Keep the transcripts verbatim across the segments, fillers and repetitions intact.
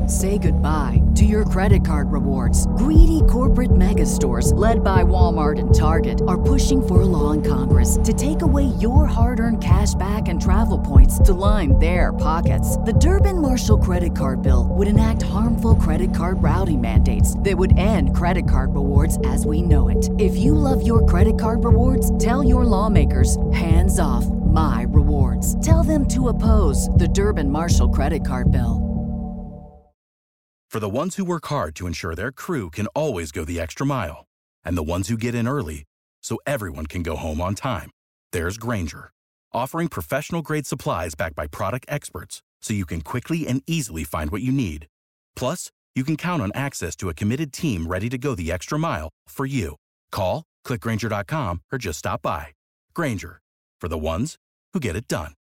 Say goodbye to your credit card rewards. Greedy corporate mega stores, led by Walmart and Target, are pushing for a law in Congress to take away your hard-earned cash back and travel points to line their pockets. The Durbin-Marshall credit card bill would enact harmful credit card routing mandates that would end credit card rewards as we know it. If you love your credit card rewards, tell your lawmakers, hands off my rewards. Tell them to oppose the Durbin-Marshall credit card bill. For the ones who work hard to ensure their crew can always go the extra mile, and the ones who get in early so everyone can go home on time, there's Grainger, offering professional-grade supplies backed by product experts so you can quickly and easily find what you need. Plus, you can count on access to a committed team ready to go the extra mile for you. Call, click Grainger dot com, or just stop by. Grainger, for the ones who get it done.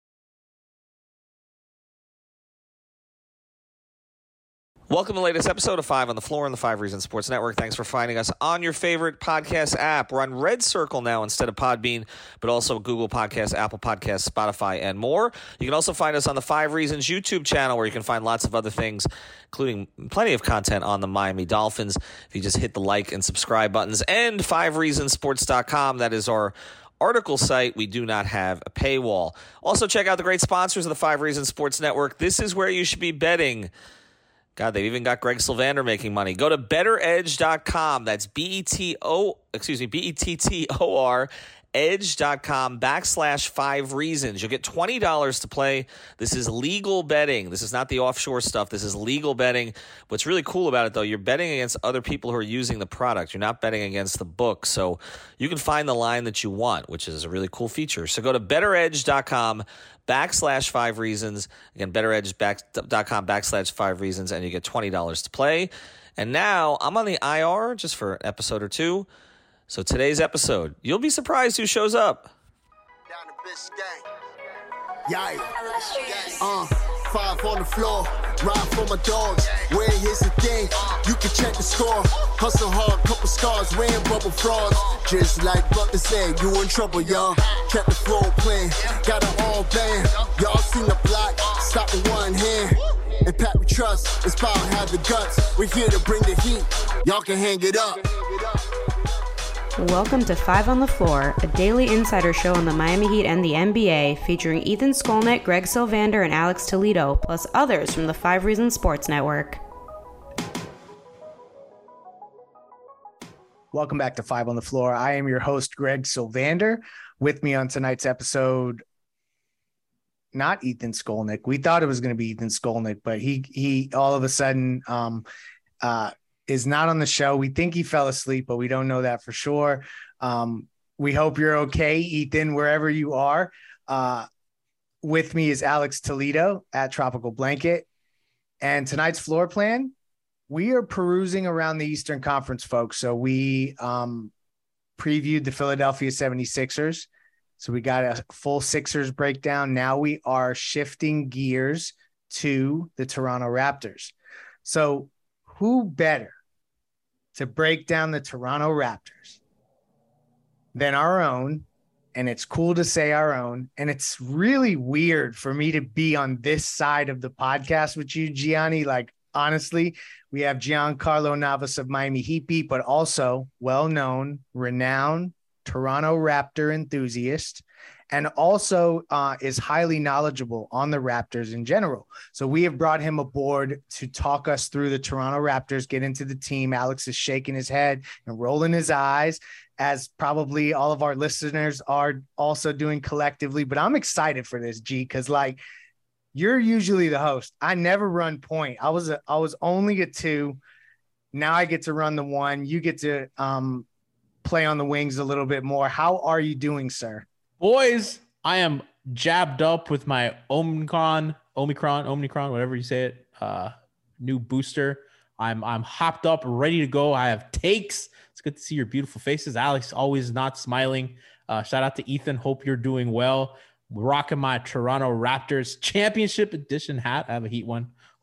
Welcome to the latest episode of Five on the Floor on the Five Reasons Sports Network. Thanks for finding us on your favorite podcast app. We're on Red Circle now instead of Podbean, but also Google Podcasts, Apple Podcasts, Spotify, and more. You can also find us on the Five Reasons YouTube channel, where you can find lots of other things, including plenty of content on the Miami Dolphins. If you just hit the like and subscribe buttons, and five reasons sports dot com, that is our article site. We do not have a paywall. Also, check out the great sponsors of the Five Reasons Sports Network. This is where you should be betting. God, they've even got Greg Sylvander making money. Go to better edge dot com. That's B E T O, excuse me, B E T T O R, edge dot com backslash five reasons. You'll get twenty dollars to play. This is legal betting. This is not the offshore stuff. This is legal betting. What's really cool about it, though, you're betting against other people who are using the product. You're not betting against the book. So you can find the line that you want, which is a really cool feature. So go to better edge dot com backslash five reasons. Again, better edge dot com backslash five reasons, and you get twenty dollars to play. And now I'm on the I R just for an episode or two. So today's episode, you'll be surprised who shows up. Down the bitch gang. Yeah. Uh, five on the floor, ride for my dogs. Where here's the thing, you can check the score. Hustle hard, couple scars, wearing bubble frauds. Just like Butler said, you in trouble, y'all. Kept the flow playing, got it all banned. Y'all seen the block, stop with one hand. And Pat we trust, Inspire have the guts. We're here to bring the heat, y'all can hang it up. Welcome to Five on the Floor, a daily insider show on the Miami Heat and the N B A, featuring Ethan Skolnick, Greg Sylvander, and Alex Toledo, plus others from the Five Reasons Sports Network. Welcome back to Five on the Floor. I am your host, Greg Sylvander. With me on tonight's episode, not Ethan Skolnick. We thought it was going to be Ethan Skolnick, but he he all of a sudden um, uh, is not on the show. We think he fell asleep, but we don't know that for sure. Um, we hope you're okay, Ethan, wherever you are. Uh, with me is Alex Toledo at Tropical Blanket. And tonight's floor plan, we are perusing around the Eastern Conference, folks. So we um, previewed the Philadelphia seventy-sixers. So we got a full Sixers breakdown. Now we are shifting gears to the Toronto Raptors. So who better to break down the Toronto Raptors than our own? And it's cool to say our own. And it's really weird for me to be on this side of the podcast with you, Gianni. Like, honestly, we have Giancarlo Navas of Miami Heat Beat, but also well-known, renowned Toronto Raptor enthusiast, and also uh, is highly knowledgeable on the Raptors in general. So we have brought him aboard to talk us through the Toronto Raptors, get into the team. Alex is shaking his head and rolling his eyes, as probably all of our listeners are also doing collectively. But I'm excited for this, G, because like you're usually the host. I never run point. I was a, I was only a two. Now I get to run the one. You get to um, play on the wings a little bit more. How are you doing, sir? Boys, I am jabbed up with my Omicron, Omicron, Omicron, whatever you say it, uh, new booster. I'm I'm hopped up, ready to go. I have takes. It's good to see your beautiful faces. Alex, always not smiling. Uh, shout out to Ethan. Hope you're doing well. Rocking my Toronto Raptors championship edition hat. I have a Heat one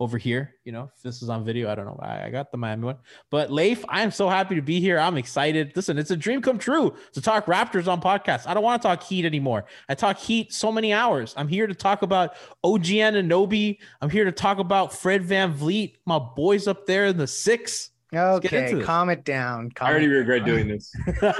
over here. You know, if this is on video, I don't know. I, I got the Miami one. But Leif, I am so happy to be here. I'm excited. Listen, it's a dream come true to talk Raptors on podcast. I don't want to talk Heat anymore. I talk Heat so many hours. I'm here to talk about O G Anunoby. I'm here to talk about Fred VanVleet, my boys up there in the six. Okay, calm it down. Calm I already it regret down. doing this.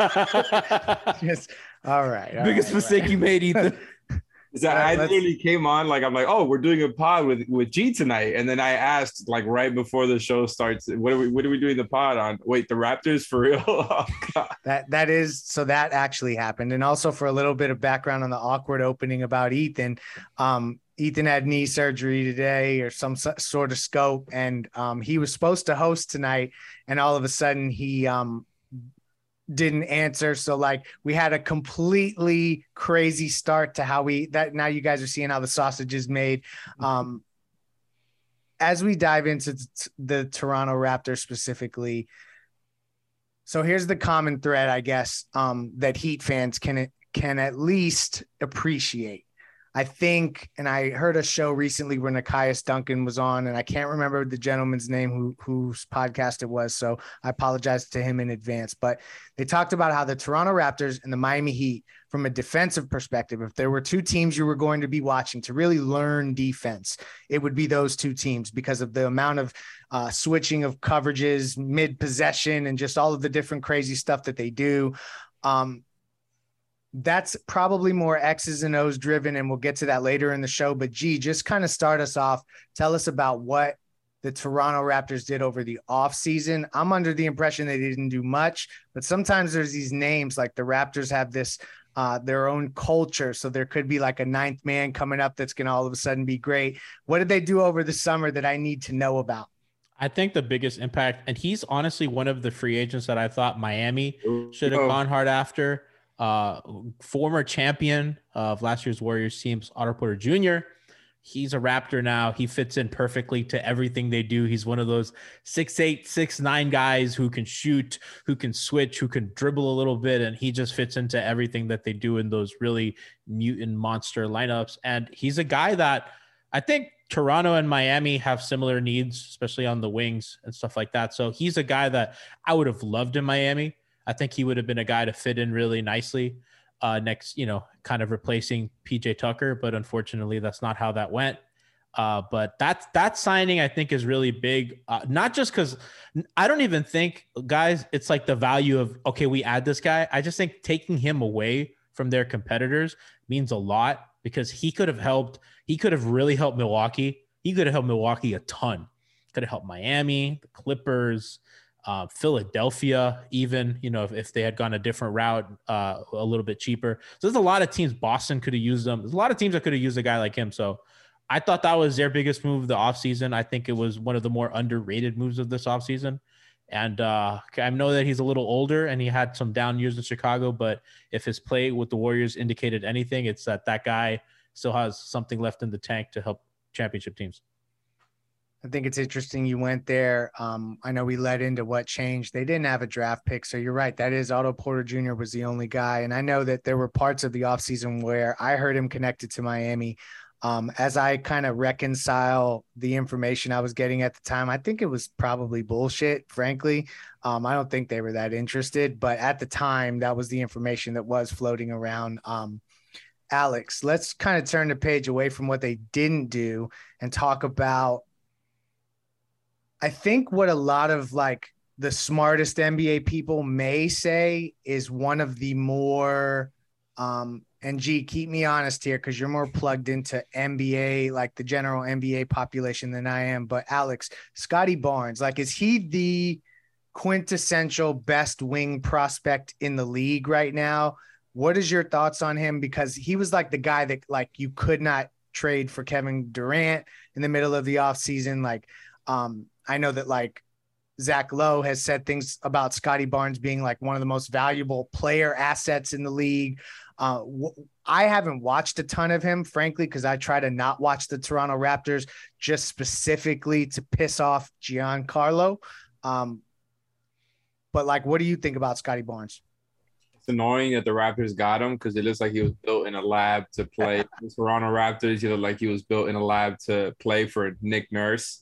Just, all right. all Biggest right, mistake all right. you made, Ethan. Is that Right, I let's- literally came on like I'm like, oh, we're doing a pod with with G tonight, and then I asked like right before the show starts, what are we what are we doing the pod on? Wait, the Raptors for real? Oh, God. That that is so that actually happened, and also for a little bit of background on the awkward opening about Ethan. Um, Ethan had knee surgery today, or some s- sort of scope, and um, he was supposed to host tonight, and all of a sudden he um didn't answer. So like we had a completely crazy start to how we that now you guys are seeing how the sausage is made. Um, as we dive into t- the Toronto Raptors specifically. So here's the common thread, I guess, um, that Heat fans can can at least appreciate. I think, and I heard a show recently where Nikias Duncan was on, and I can't remember the gentleman's name who whose podcast it was, so I apologize to him in advance. But they talked about how the Toronto Raptors and the Miami Heat, from a defensive perspective, if there were two teams you were going to be watching to really learn defense, it would be those two teams because of the amount of uh, switching of coverages, mid-possession, and just all of the different crazy stuff that they do. Um, That's probably more X's and O's driven, and we'll get to that later in the show. But G, just kind of start us off. Tell us about what the Toronto Raptors did over the offseason. I'm under the impression they didn't do much, but sometimes there's these names like the Raptors have this uh, their own culture. So there could be like a ninth man coming up that's going to all of a sudden be great. What did they do over the summer that I need to know about? I think the biggest impact, and he's honestly one of the free agents that I thought Miami should have Oh. gone hard after. Uh, former champion of last year's Warriors teams, Otto Porter Junior He's a Raptor now. He fits in perfectly to everything they do. He's one of those six eight, six nine guys who can shoot, who can switch, who can dribble a little bit, and he just fits into everything that they do in those really mutant monster lineups. And he's a guy that I think Toronto and Miami have similar needs, especially on the wings and stuff like that. So he's a guy that I would have loved in Miami. I think he would have been a guy to fit in really nicely uh, next, you know, kind of replacing P J Tucker. But unfortunately, that's not how that went. Uh, but that, that signing, I think, is really big. Uh, not just because I don't even think, guys, it's like the value of, okay, we add this guy. I just think taking him away from their competitors means a lot because he could have helped. He could have really helped Milwaukee. He could have helped Milwaukee a ton. Could have helped Miami, the Clippers, Uh, Philadelphia, even, you know, if, if they had gone a different route, uh, a little bit cheaper. So there's a lot of teams. Boston could have used them. There's a lot of teams that could have used a guy like him. So I thought that was their biggest move of the offseason. I think it was one of the more underrated moves of this offseason. And uh, I know that he's a little older and he had some down years in Chicago, but if his play with the Warriors indicated anything, it's that that guy still has something left in the tank to help championship teams. I think it's interesting you went there. Um, I know we led into what changed. They didn't have a draft pick. So you're right. That is Otto Porter Junior was the only guy. And I know that there were parts of the offseason where I heard him connected to Miami. Um, as I kind of reconcile the information I was getting at the time, I think it was probably bullshit, frankly. Um, I don't think they were that interested. But at the time, that was the information that was floating around. Um, Alex, let's kind of turn the page away from what they didn't do and talk about I think what a lot of like the smartest N B A people may say is one of the more, um, and G, keep me honest here because you're more plugged into N B A, like the general N B A population than I am. But Alex, Scotty Barnes, like, is he the quintessential best wing prospect in the league right now? What is your thoughts on him? Because he was like the guy that like you could not trade for Kevin Durant in the middle of the offseason. Like, um, I know that like Zach Lowe has said things about Scotty Barnes being like one of the most valuable player assets in the league. Uh, w- I haven't watched a ton of him, frankly, because I try to not watch the Toronto Raptors just specifically to piss off Giancarlo. Um, but like, what do you think about Scotty Barnes? It's annoying that the Raptors got him because it looks like he was built in a lab to play the Toronto Raptors. He looked like he was built in a lab to play for Nick Nurse.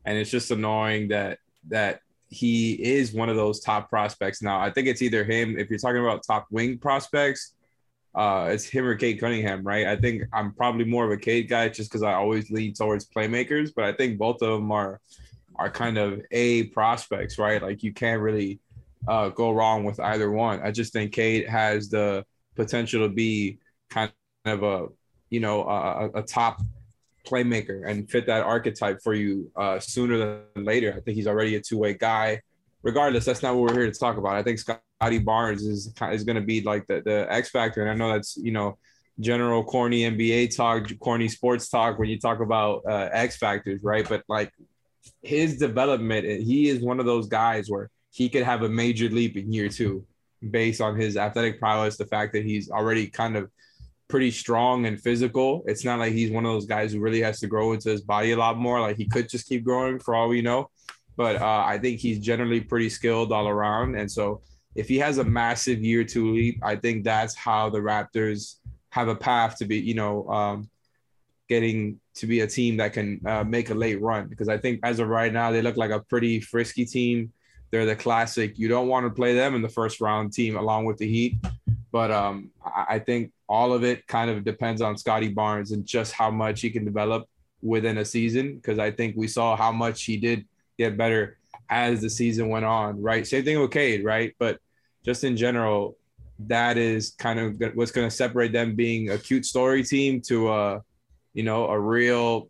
And it's just annoying that that he is one of those top prospects now. I think it's either him, if you're talking about top wing prospects, uh, it's him or Cade Cunningham, right? I think I'm probably more of a Cade guy just because I always lean towards playmakers, but I think both of them are are kind of A prospects, right? Like you can't really uh, go wrong with either one. I just think Cade has the potential to be kind of a, you know, a, a top playmaker and fit that archetype for you uh, sooner than later. I think he's already a two-way guy. Regardless, that's not what we're here to talk about. I think Scotty Barnes is is going to be like the, the X factor. And I know that's, you know, general corny N B A talk, corny sports talk when you talk about uh, X factors, right? But like his development, he is one of those guys where he could have a major leap in year two based on his athletic prowess, the fact that he's already kind of pretty strong and physical. It's not like he's one of those guys who really has to grow into his body a lot more. Like he could just keep growing for all we know. But uh, I think he's generally pretty skilled all around. And so if he has a massive year two leap, I think that's how the Raptors have a path to be, you know, um, getting to be a team that can uh, make a late run. Because I think as of right now, they look like a pretty frisky team. They're the classic, you don't want to play them in the first round team along with the Heat. But um, I think all of it kind of depends on Scotty Barnes and just how much he can develop within a season. Because I think we saw how much he did get better as the season went on, right? Same thing with Cade, right? But just in general, that is kind of what's going to separate them being a cute story team to a, you know, a real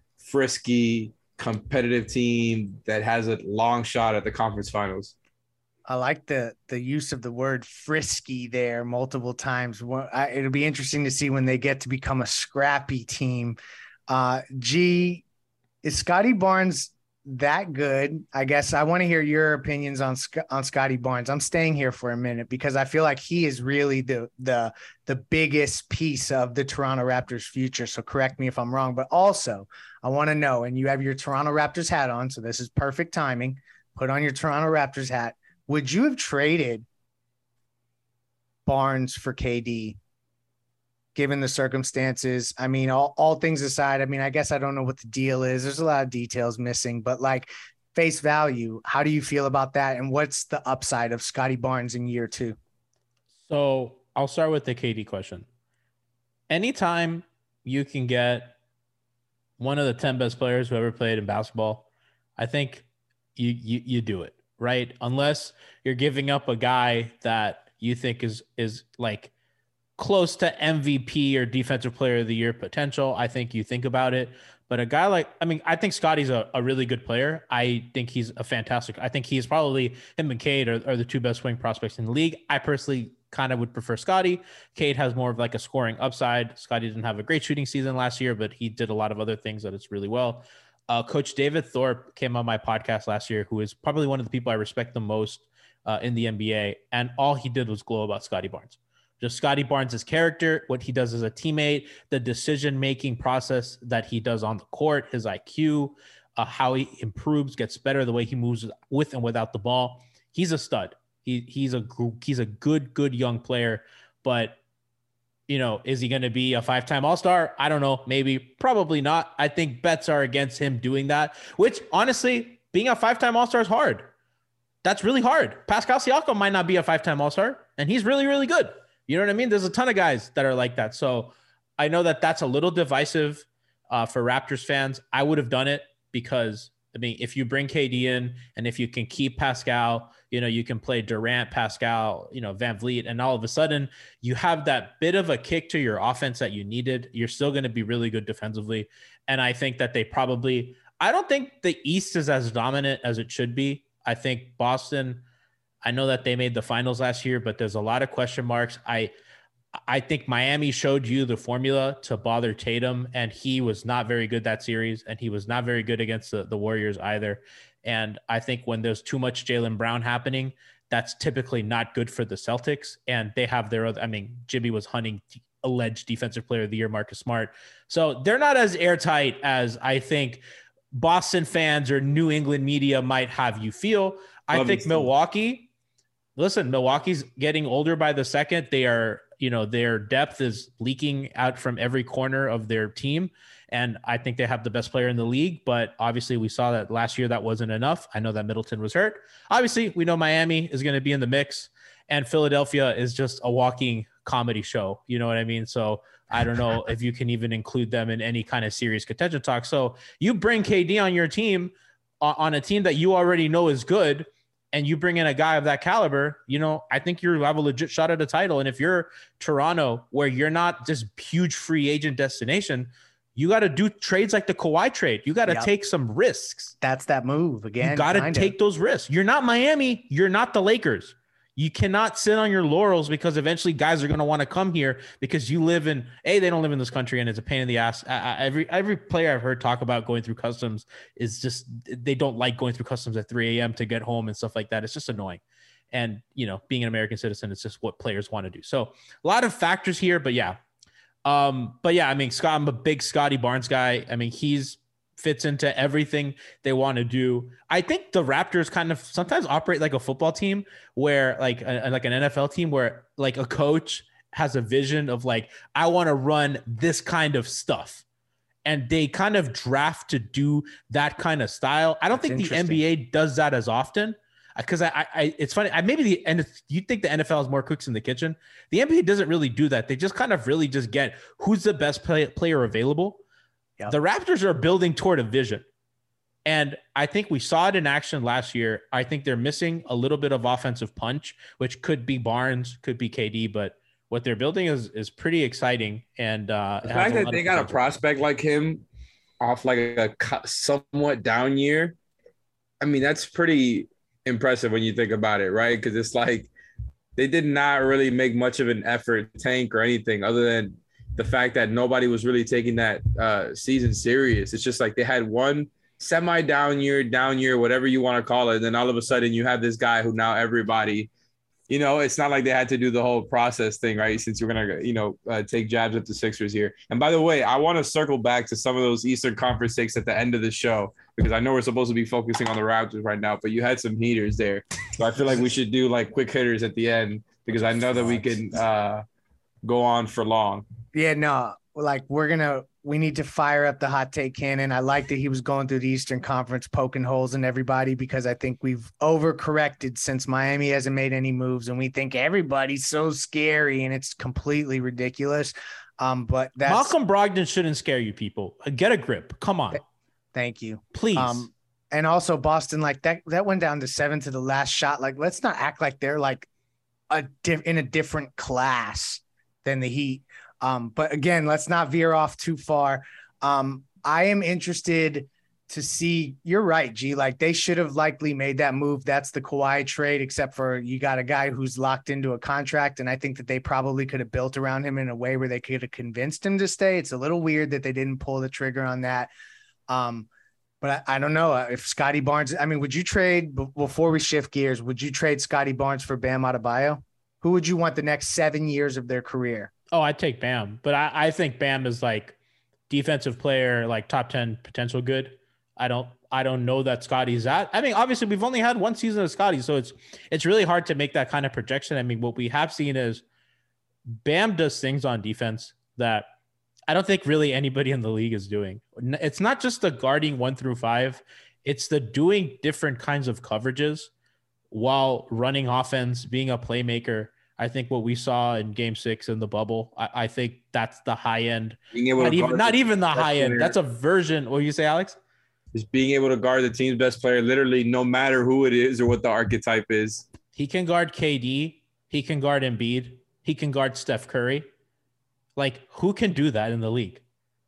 frisky, competitive team that has a long shot at the conference finals. I like the the use of the word frisky there multiple times. I, it'll be interesting to see when they get to become a scrappy team. Uh, G, is Scotty Barnes that good? I guess I want to hear your opinions on on Scotty Barnes. I'm staying here for a minute because I feel like he is really the the the biggest piece of the Toronto Raptors future. So correct me if I'm wrong, but also I want to know, and you have your Toronto Raptors hat on, so this is perfect timing. Put on your Toronto Raptors hat. Would you have traded Barnes for K D given the circumstances? I mean, all, all things aside, I mean, I guess I don't know what the deal is. There's a lot of details missing, but like face value, how do you feel about that? And what's the upside of Scotty Barnes in year two? So I'll start with the K D question. Anytime you can get one of the ten best players who ever played in basketball, I think you you, you do it. Right? Unless you're giving up a guy that you think is is like close to M V P or defensive player of the year potential, I think you think about it. But a guy like, I mean, I think Scotty's a, a really good player. I think he's a fantastic, I think he's probably, him and Cade are, are the two best swing prospects in the league. I personally kind of would prefer Scotty. Cade has more of like a scoring upside. Scotty didn't have a great shooting season last year, but he did a lot of other things that it's really well. Uh, Coach David Thorpe came on my podcast last year, who is probably one of the people I respect the most uh, in the N B A. And all he did was glow about Scotty Barnes. Just Scotty Barnes' character, what he does as a teammate, the decision-making process that he does on the court, his I Q, uh, how he improves, gets better, the way he moves with and without the ball. He's a stud. He he's a he's a good, good young player. But you know, is he going to be a five-time All-Star? I don't know. Maybe, probably not. I think bets are against him doing that, which honestly, being a five-time All-Star is hard. That's really hard. Pascal Siakam might not be a five-time All-Star, and he's really, really good. You know what I mean? There's a ton of guys that are like that. So I know that that's a little divisive uh, for Raptors fans. I would have done it because, I mean, if you bring K D in and if you can keep Pascal, you know, you can play Durant, Pascal, you know, Van Vliet, and all of a sudden you have that bit of a kick to your offense that you needed. You're still going to be really good defensively. And I think that they probably, I don't think the East is as dominant as it should be. I think Boston, I know that they made the finals last year, but there's a lot of question marks. I, I think Miami showed you the formula to bother Tatum, and he was not very good that series, and he was not very good against the, the Warriors either. And I think when there's too much Jaylen Brown happening, that's typically not good for the Celtics. And they have their other, I mean, Jimmy was hunting alleged defensive player of the year, Marcus Smart. So they're not as airtight as I think Boston fans or New England media might have you feel. I Obviously. think Milwaukee, listen, Milwaukee's getting older by the second. They are, you know, their depth is leaking out from every corner of their team. And I think they have the best player in the league, but obviously we saw that last year that wasn't enough. I know that Middleton was hurt. Obviously, we know Miami is going to be in the mix, and Philadelphia is just a walking comedy show. You know what I mean? So I don't know if you can even include them in any kind of serious contention talk. So you bring K D on your team, on a team that you already know is good, and you bring in a guy of that caliber, you know, I think you have a legit shot at a title. And if you're Toronto, where you're not just huge free agent destination, you got to do trades like the Kawhi trade. You got to yep. take some risks. That's that move again. You got to take those risks. You're not Miami. You're not the Lakers. You cannot sit on your laurels, because eventually guys are going to want to come here because you live in a, they don't live in this country, and it's a pain in the ass. I, I, every, every player I've heard talk about going through customs is just, they don't like going through customs at three a.m. to get home and stuff like that. It's just annoying. And, you know, being an American citizen, it's just what players want to do. So a lot of factors here, but yeah. Um, but yeah, I mean, Scott, I'm a big Scotty Barnes guy. I mean, he's fits into everything they want to do. I think the Raptors kind of sometimes operate like a football team, where like a, like an N F L team, where like a coach has a vision of like, I want to run this kind of stuff, and they kind of draft to do that kind of style. I don't That's think the N B A does that as often. Because I, I, it's funny. I maybe the and you think the N F L is more cooks in the kitchen. The N B A doesn't really do that. They just kind of really just get who's the best play, player available. Yep. The Raptors are building toward a vision, and I think we saw it in action last year. I think they're missing a little bit of offensive punch, which could be Barnes, could be K D, but what they're building is is pretty exciting. And uh, the fact that they got a prospect like him off like a somewhat down year, I mean, that's pretty impressive when you think about it, right? Because it's like they did not really make much of an effort to tank or anything, other than the fact that nobody was really taking that uh, season serious. It's just like they had one semi down year, down year, whatever you want to call it. And then all of a sudden you have this guy who now everybody, you know, it's not like they had to do the whole process thing, right? Since you're going to, you know, uh, take jabs at the Sixers here. And by the way, I want to circle back to some of those Eastern Conference takes at the end of the show, because I know we're supposed to be focusing on the Raptors right now, but you had some heaters there. So I feel like we should do like quick hitters at the end, because I know that we can uh, go on for long. Yeah, no, like we're going to, we need to fire up the hot take cannon. I like that he was going through the Eastern Conference, poking holes in everybody, because I think we've overcorrected since Miami hasn't made any moves, and we think everybody's so scary, and it's completely ridiculous. Um, but that's Malcolm Brogdon shouldn't scare you people. Get a grip. Come on. Thank you. Please. Um, and also Boston, like that, that went down to seven to the last shot. Like, let's not act like they're like a diff- in a different class than the Heat. Um, but again, let's not veer off too far. Um, I am interested to see, you're right, G, like they should have likely made that move. That's the Kawhi trade, except for you got a guy who's locked into a contract. And I think that they probably could have built around him in a way where they could have convinced him to stay. It's a little weird that they didn't pull the trigger on that. Um, but I, I don't know if Scotty Barnes, I mean, would you trade b- before we shift gears, would you trade Scotty Barnes for Bam Adebayo? Who would you want the next seven years of their career? Oh, I'd take Bam, but I, I think Bam is like defensive player, like top ten potential good. I don't, I don't know that Scotty's that. I mean, obviously we've only had one season of Scotty, so it's, it's really hard to make that kind of projection. I mean, what we have seen is Bam does things on defense that I don't think really anybody in the league is doing. It's not just the guarding one through five. It's the doing different kinds of coverages while running offense, being a playmaker. I think what we saw in game six in the bubble, I, I think that's the high end. Being able not to even, not even the high player. end. That's a version. What do you say, Alex? Just being able to guard the team's best player, literally no matter who it is or what the archetype is. He can guard K D. He can guard Embiid. He can guard Steph Curry. Like, who can do that in the league?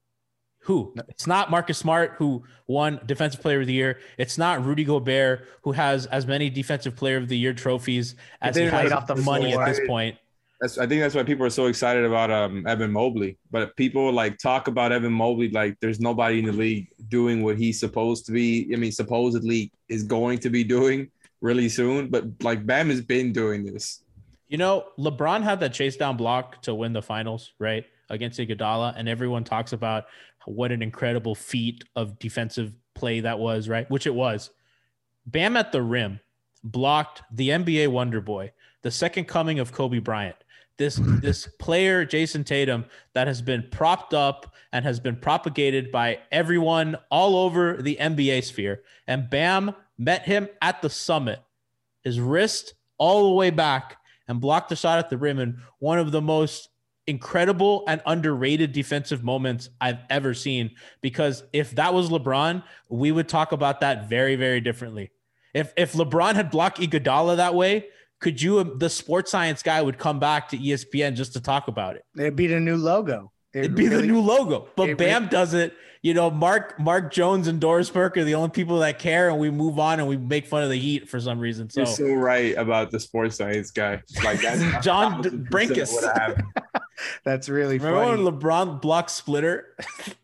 Who? It's not Marcus Smart, who won Defensive Player of the Year. It's not Rudy Gobert, who has as many Defensive Player of the Year trophies as he has off the money at this point. That's, I think that's why people are so excited about um, Evan Mobley. But people like talk about Evan Mobley like there's nobody in the league doing what he's supposed to be. I mean, supposedly is going to be doing really soon. But like Bam has been doing this. You know, LeBron had that chase down block to win the finals, right, against Iguodala, and everyone talks about what an incredible feat of defensive play that was, right? Which it was. Bam at the rim blocked the N B A Wonder Boy, the second coming of Kobe Bryant. this this player, Jason Tatum, that has been propped up and has been propagated by everyone all over the N B A sphere. And Bam met him at the summit, his wrist all the way back, and blocked a shot at the rim in one of the most incredible and underrated defensive moments I've ever seen. Because if that was LeBron, we would talk about that very, very differently. If if LeBron had blocked Iguodala that way, could you, the sports science guy would come back to E S P N just to talk about it. It'd be the new logo. It It'd be really, the new logo. But Bam really, does it. You know, Mark Mark Jones and Doris Burke are the only people that care, and we move on and we make fun of the Heat for some reason. So you're so right about the sports science guy. Like that's John Brinkus. That's really Remember funny. when LeBron blocked Splitter?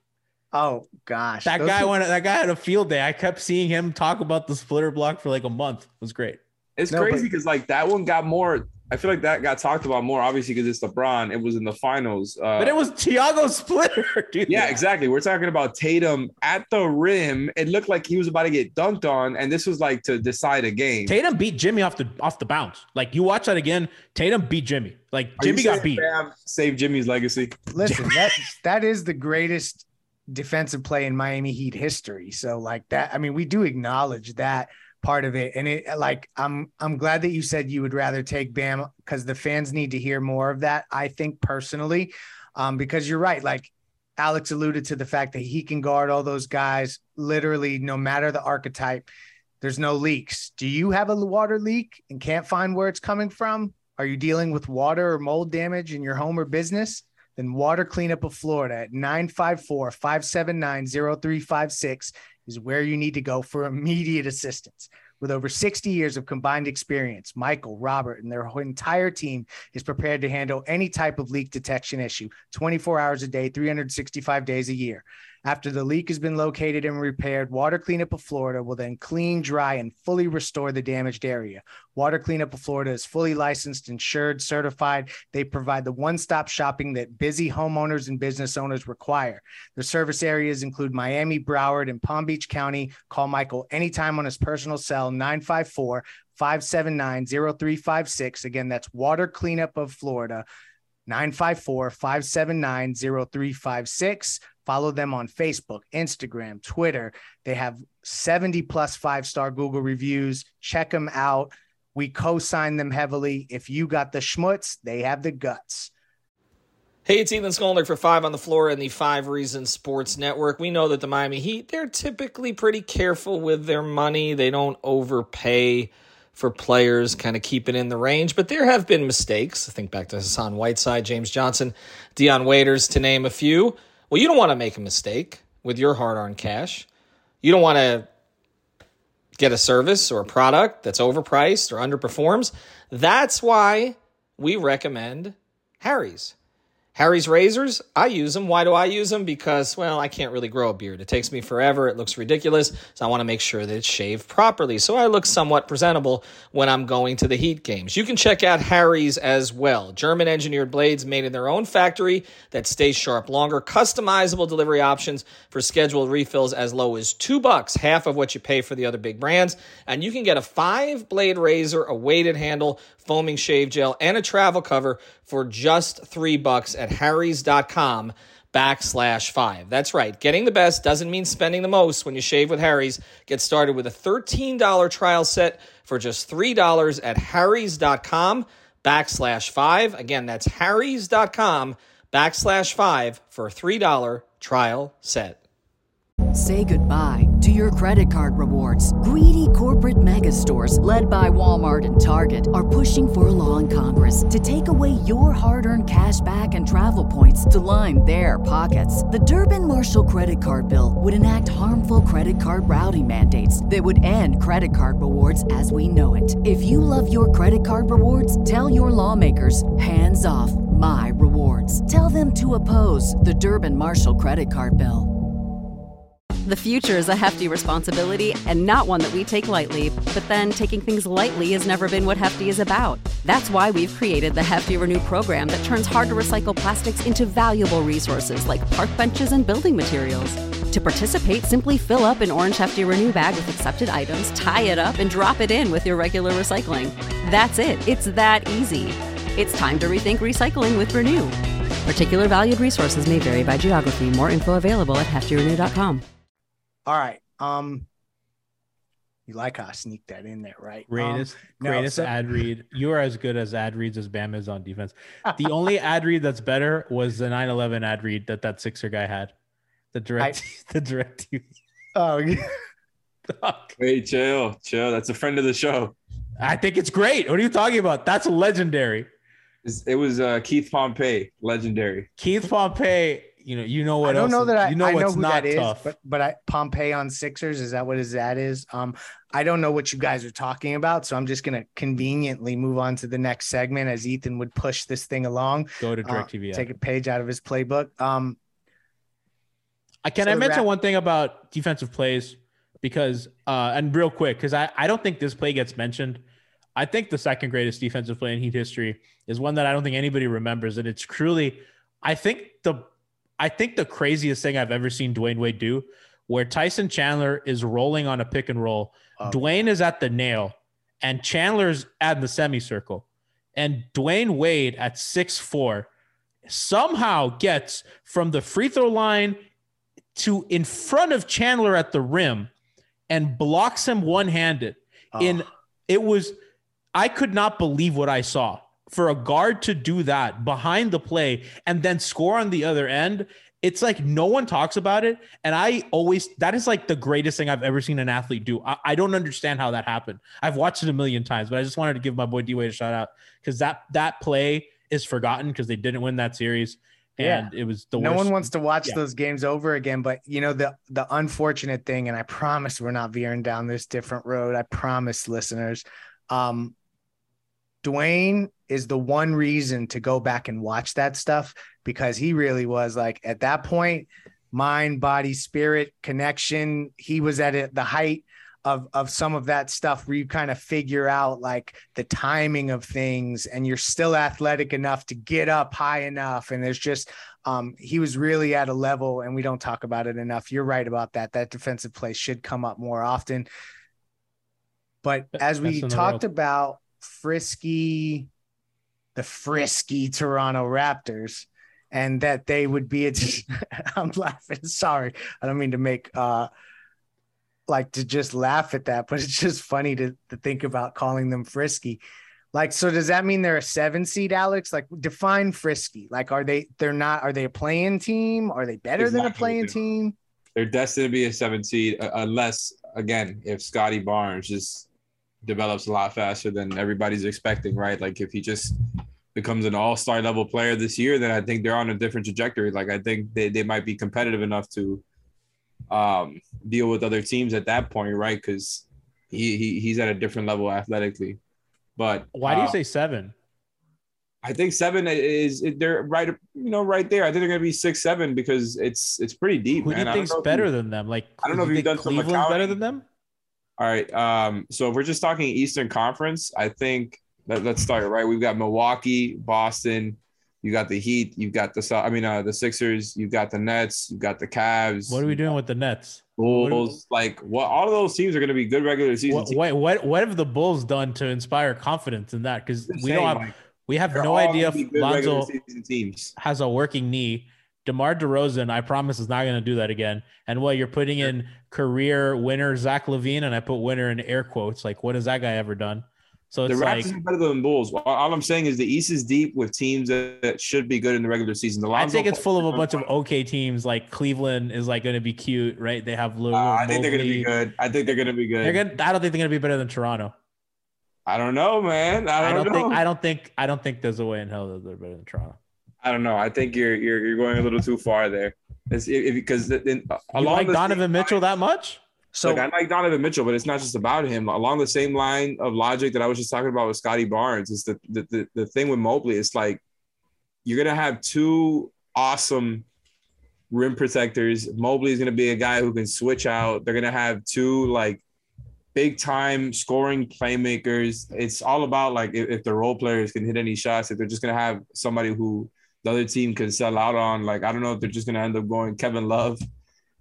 Oh gosh. That guy went that guy had a field day. I kept seeing him talk about the Splitter block for like a month. It was great. It's No, crazy but- because like that one got more. I feel like that got talked about more, obviously, because it's LeBron. It was in the finals. Uh, But it was Thiago Splitter, dude. yeah, exactly. We're talking about Tatum at the rim. It looked like he was about to get dunked on, and this was like to decide a game. Tatum beat Jimmy off the off the bounce. Like you watch that again, Tatum beat Jimmy. Like Are you Jimmy got saying beat. Bam saved Jimmy's legacy? Listen, that that is the greatest defensive play in Miami Heat history. So like that, I mean, we do acknowledge that part of it. And it like, I'm, I'm glad that you said you would rather take Bam because the fans need to hear more of that. I think personally, um, because you're right. Like Alex alluded to the fact that he can guard all those guys, literally no matter the archetype, there's no leaks. Do you have a water leak and can't find where it's coming from? Are you dealing with water or mold damage in your home or business? Then Water Cleanup of Florida at nine five four, five seven nine, zero three five six is where you need to go for immediate assistance. With over sixty years of combined experience, Michael, Robert, and their whole entire team is prepared to handle any type of leak detection issue twenty-four hours a day, three hundred sixty-five days a year. After the leak has been located and repaired, Water Cleanup of Florida will then clean, dry, and fully restore the damaged area. Water Cleanup of Florida is fully licensed, insured, certified. They provide the one-stop shopping that busy homeowners and business owners require. Their service areas include Miami, Broward, and Palm Beach County. Call Michael anytime on his personal cell, nine five four, five seven nine, zero three five six. Again, that's Water Cleanup of Florida, nine five four, five seven nine, zero three five six. Follow them on Facebook, Instagram, Twitter. They have seventy plus five-star Google reviews. Check them out. We co-sign them heavily. If you got the schmutz, they have the guts. Hey, it's Ethan Skolnick for Five on the Floor and the Five Reasons Sports Network. We know that the Miami Heat, they're typically pretty careful with their money. They don't overpay for players, kind of keep it in the range. But there have been mistakes. I think back to Hassan Whiteside, James Johnson, Dion Waiters, to name a few. Well, you don't want to make a mistake with your hard-earned cash. You don't want to get a service or a product that's overpriced or underperforms. That's why we recommend Harry's. Harry's razors, I use them. Why do I use them? Because, well, I can't really grow a beard. It takes me forever. It looks ridiculous. So I want to make sure that it's shaved properly. So I look somewhat presentable when I'm going to the Heat games. You can check out Harry's as well. German-engineered blades made in their own factory that stay sharp longer. Customizable delivery options for scheduled refills as low as two bucks, half of what you pay for the other big brands. And you can get a five-blade razor, a weighted handle, foaming shave gel, and a travel cover for just three bucks at harrys.com backslash five. That's right. Getting the best doesn't mean spending the most when you shave with Harry's. Get started with a thirteen dollars trial set for just three dollars at harrys.com backslash five. Again, that's harrys.com backslash five for a three dollars trial set. Say goodbye to your credit card rewards. Greedy corporate mega stores, led by Walmart and Target, are pushing for a law in Congress to take away your hard-earned cash back and travel points to line their pockets. The Durbin-Marshall credit card bill would enact harmful credit card routing mandates that would end credit card rewards as we know it. If you love your credit card rewards, tell your lawmakers, hands off my rewards. Tell them to oppose the Durbin-Marshall credit card bill. The future is a hefty responsibility and not one that we take lightly. But then taking things lightly has never been what Hefty is about. That's why we've created the Hefty Renew program that turns hard-to-recycle plastics into valuable resources like park benches and building materials. To participate, simply fill up an orange Hefty Renew bag with accepted items, tie it up, and drop it in with your regular recycling. That's it. It's that easy. It's time to rethink recycling with Renew. Particular valued resources may vary by geography. More info available at hefty renew dot com. All right. Um, you like how I sneaked that in there, right? Greatest, um, no, greatest so- ad read. You are as good as ad reads as Bam is on defense. The only ad read that's better was the nine eleven ad read that that Sixer guy had. The direct, I, the direct T V. Oh, yeah. Wait, chill, chill. That's a friend of the show. I think it's great. What are you talking about? That's legendary. It was uh, Keith Pompey, legendary. Keith Pompey. You know, you know what I don't else know is, that I, you know I know what's who not that is, tough. but but I, Pompey on Sixers, is that what his ad is? Um, I don't know what you guys are talking about, so I'm just gonna conveniently move on to the next segment as Ethan would push this thing along. Go to uh, DirecTV. Take a page out of his playbook. Um, I can so I mention Rap- one thing about defensive plays because uh, and real quick because I I don't think this play gets mentioned. I think the second greatest defensive play in Heat history is one that I don't think anybody remembers, and it's truly, I think the, I think the craziest thing I've ever seen Dwayne Wade do, where Tyson Chandler is rolling on a pick and roll, oh. Dwayne is at the nail, and Chandler's at the semicircle, and Dwayne Wade at six four somehow gets from the free throw line to in front of Chandler at the rim, and blocks him one handed. Oh. In it was. I could not believe what I saw. For a guard to do that behind the play and then score on the other end, it's like no one talks about it. And I always, that is like the greatest thing I've ever seen an athlete do. I, I don't understand how that happened. I've watched it a million times, but I just wanted to give my boy D-Wade a shout out because that, that play is forgotten because they didn't win that series. And yeah. it was the no worst. one wants to watch yeah. those games over again. But, you know, the the unfortunate thing, and I promise we're not veering down this different road. I promise, listeners. Um, Dwayne is the one reason to go back and watch that stuff because he really was like at that point, mind, body, spirit connection. He was at it, the height of, of some of that stuff where you kind of figure out like the timing of things and you're still athletic enough to get up high enough. And there's just, um, he was really at a level and we don't talk about it enough. You're right about that. That defensive play should come up more often. But as we talked about, frisky, the frisky Toronto Raptors, and that they would be a I'm laughing. Sorry. I don't mean to make uh like to just laugh at that, but it's just funny to, to think about calling them frisky. Like, so does that mean they're a seven seed, Alex? Like define frisky. Like, are they, they're not, are they a playing team? Are they better exactly. than a playing team? They're destined to be a seven seed uh, unless, again, if Scotty Barnes just develops a lot faster than everybody's expecting, right? Like if he just becomes an all-star level player this year, then I think they're on a different trajectory. Like I think they, they might be competitive enough to um, deal with other teams at that point, right? Because he, he he's at a different level athletically. But why do you uh, say seven? I think seven is they're right, you know, right there. I think they're gonna be six, seven because it's it's pretty deep. Who man. do you think's better you, than them? Like I don't know if you've done Cleveland's some better than them. All right. Um, so if we're just talking Eastern Conference, I think let, let's start, right? We've got Milwaukee, Boston, you got the Heat, you've got the I mean uh, the Sixers, you've got the Nets, you've got the Cavs. What are we doing with the Nets? Bulls, what like what all of those teams are going to be good regular season what, teams. What, what what have the Bulls done to inspire confidence in that? Because we don't have like, we have no idea if Lonzo teams. has a working knee. DeMar DeRozan, I promise, is not going to do that again. And what you're putting in career winner Zach LaVine, and I put winner in air quotes. Like, what has that guy ever done? So it's the Raptors like, are better than Bulls. All I'm saying is the East is deep with teams that, that should be good in the regular season. The I think it's full of a bunch of okay teams. Like Cleveland is like going to be cute, right? They have little. Uh, I think they're going to be good. I think they're going to be good. They're gonna, I don't think they're going to be better than Toronto. I don't know, man. I don't, I don't know. think. I don't think. I don't think there's a way in hell that they're better than Toronto. I don't know. I think you're you're you're going a little too far there. It's if, because in, you like Donovan Mitchell line, that much? So like, I like Donovan Mitchell, but it's not just about him. Along the same line of logic that I was just talking about with Scotty Barnes, is the the the, the thing with Mobley. It's like you're gonna have two awesome rim protectors. Mobley is gonna be a guy who can switch out. They're gonna have two like big time scoring playmakers. It's all about like if, if the role players can hit any shots. If they're just gonna have somebody who the other team can sell out on. Like I don't know if they're just gonna end up going Kevin Love